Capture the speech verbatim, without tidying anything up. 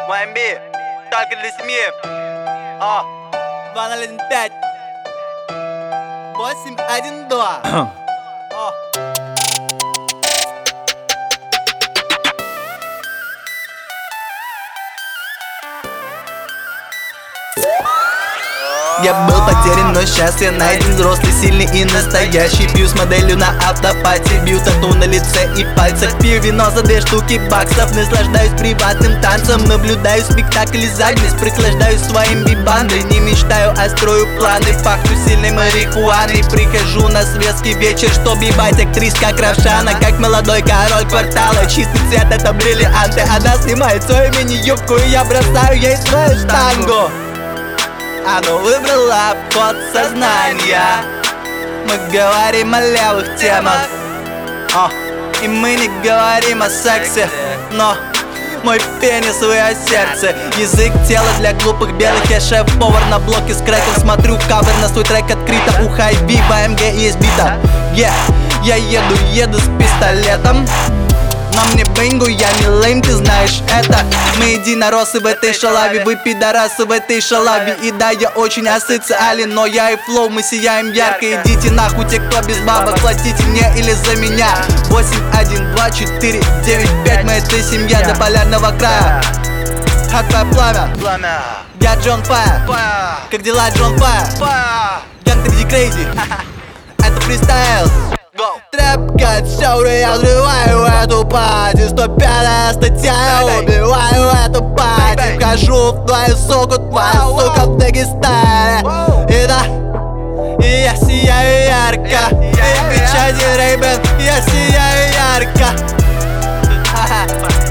вай эм би, только для семьи. О, два ноль один пять восемь один два. О. Я был потерян, но сейчас я найден. Взрослый, сильный и настоящий. Пью с моделью на автопате. Бью тату на лице и пальцах. Пью вино за две штуки баксов. Наслаждаюсь приватным танцем. Наблюдаю спектакль из Агнес. Прихлаждаюсь своим бибандой. Не мечтаю, а строю планы. Пахну сильной марихуаной. Прихожу на светский вечер, чтоб ебать актрис как Равшана. Как молодой король квартала. Чистый цвет это бриллианты. Она снимает свою мини-юбку, и я бросаю ей свою штангу. Оно выбрало подсознание. Мы говорим о левых темах, о, и мы не говорим о сексе. Но мой пенис в ее сердце. Язык тела для глупых белых. Я шеф-повар на блоке с крэком. Смотрю кавер на свой трек открыто. У Хайби в АМГ есть бита. Yeah. Я еду, еду с пистолетом. На мне бенгу, я не лейм, ты знаешь это. Мы единороссы в этой шалаве, вы пидорасы в этой шалаве. И да, я очень асоциален, но я и флоу, мы сияем ярко. Идите нахуй, те, кто без бабок, платите мне или за меня. Восемь один два четыре девять пять, мы это семья до полярного края. Хаквая пламя, пламя. Я Джон Файер. Как дела, Джон Файер? Янг три ди Крейзи. Это фристайл. Трэп-кат, шоуры, я взрываю эту пати. сто пятая статья, я убиваю эту пати. Вхожу в твою суку, твоя сука в Дагестане. И да, и я сияю ярко. И в печати Рейбен, я сияю ярко.